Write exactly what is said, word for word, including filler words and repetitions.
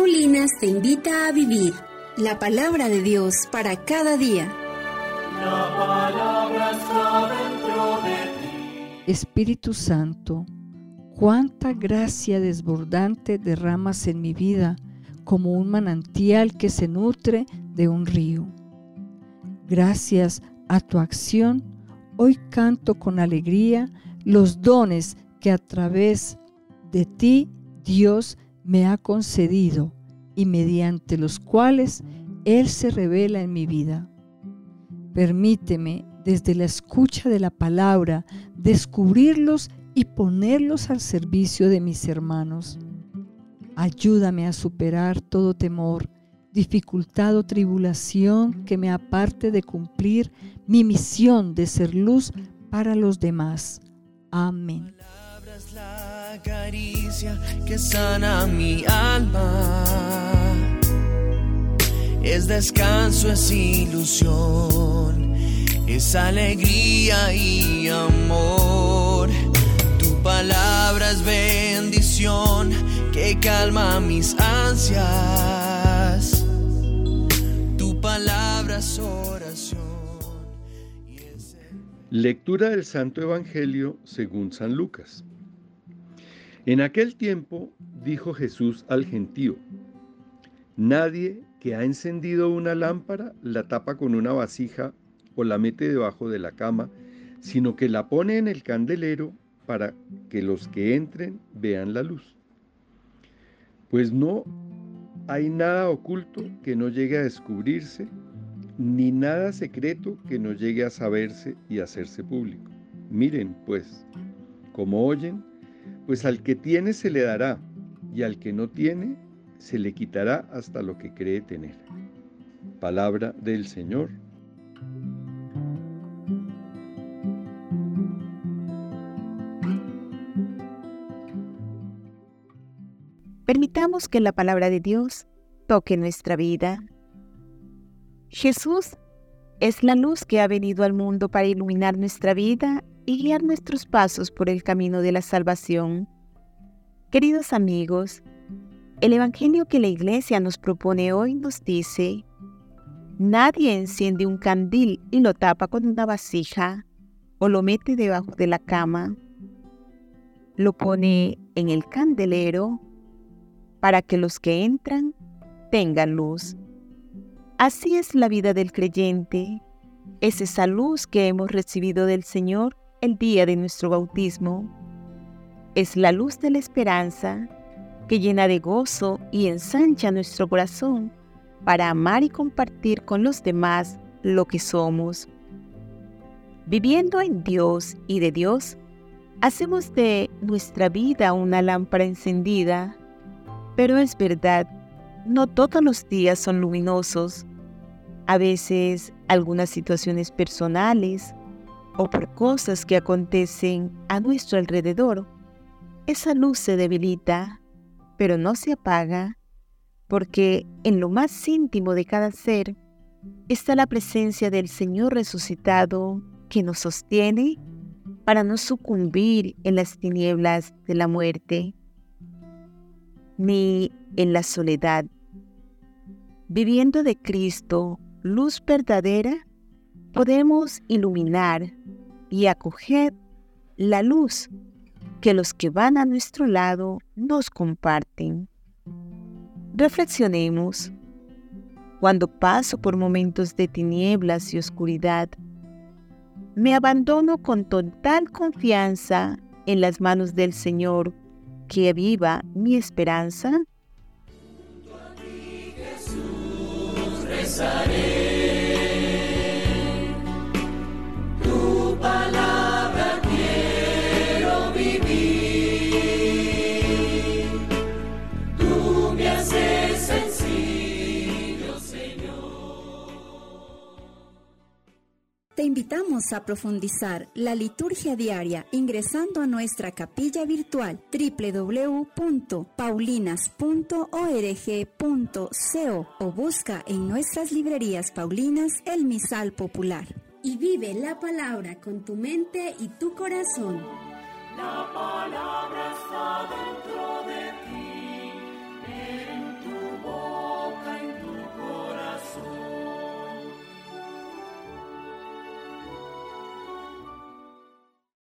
Paulinas te invita a vivir la palabra de Dios para cada día. La palabra está dentro de ti. Espíritu Santo, cuánta gracia desbordante derramas en mi vida como un manantial que se nutre de un río. Gracias a tu acción, hoy canto con alegría los dones que a través de ti, Dios, me ha concedido y mediante los cuales Él se revela en mi vida. Permíteme, desde la escucha de la palabra, descubrirlos y ponerlos al servicio de mis hermanos. Ayúdame a superar todo temor, dificultad o tribulación que me aparte de cumplir mi misión de ser luz para los demás. Amén. Palabras, la caricia que sana mi alma. Es descanso, es ilusión, es alegría y amor. Tu palabra es bendición que calma mis ansias. Tu palabra es oración. Lectura del Santo Evangelio según San Lucas. En aquel tiempo dijo Jesús al gentío: nadie que ha encendido una lámpara la tapa con una vasija o la mete debajo de la cama, sino que la pone en el candelero para que los que entren vean la luz. Pues no hay nada oculto que no llegue a descubrirse, ni nada secreto que no llegue a saberse y hacerse público. Miren, pues, como oyen, pues al que tiene se le dará, y al que no tiene se le quitará hasta lo que cree tener. Palabra del Señor. Permitamos que la palabra de Dios toque nuestra vida. Jesús es la luz que ha venido al mundo para iluminar nuestra vida y guiar nuestros pasos por el camino de la salvación. Queridos amigos, el Evangelio que la Iglesia nos propone hoy nos dice: nadie enciende un candil y lo tapa con una vasija o lo mete debajo de la cama. Lo pone en el candelero para que los que entran tengan luz. Así es la vida del creyente. Es esa luz que hemos recibido del Señor el día de nuestro bautismo. Es la luz de la esperanza que llena de gozo y ensancha nuestro corazón para amar y compartir con los demás lo que somos. Viviendo en Dios y de Dios, hacemos de nuestra vida una lámpara encendida, pero es verdad, no todos los días son luminosos. A veces algunas situaciones personales o por cosas que acontecen a nuestro alrededor, esa luz se debilita, pero no se apaga, porque en lo más íntimo de cada ser está la presencia del Señor resucitado que nos sostiene para no sucumbir en las tinieblas de la muerte, ni en la soledad. Viviendo de Cristo, luz verdadera, podemos iluminar y acoger la luz que los que van a nuestro lado nos comparten. Reflexionemos. Cuando paso por momentos de tinieblas y oscuridad, me abandono con total confianza en las manos del Señor que aviva mi esperanza. Junto a ti, Jesús, rezaré. Tu palabra quiero vivir. Tú me haces sencillo, Señor. Te invitamos a profundizar la liturgia diaria ingresando a nuestra capilla virtual doble u doble u doble u punto paulinas punto org punto co o busca en nuestras librerías paulinas el misal popular. Y vive la palabra con tu mente y tu corazón. La palabra